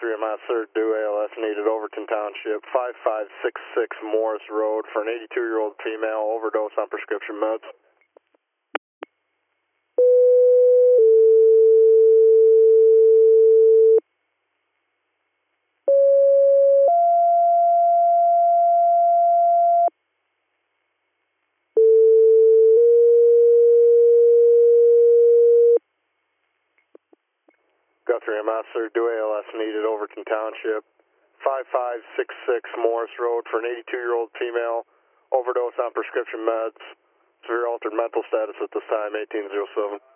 Guthrie, I'm third due ALS needed, Overton Township, 5566 Morris Road for an 82-year-old female, overdose on prescription meds. Guthrie, I'm third due ALS needed, Overton Township, 5566 Morris Road for an 82-year-old female, overdose on prescription meds, severe altered mental status at this time, 1807.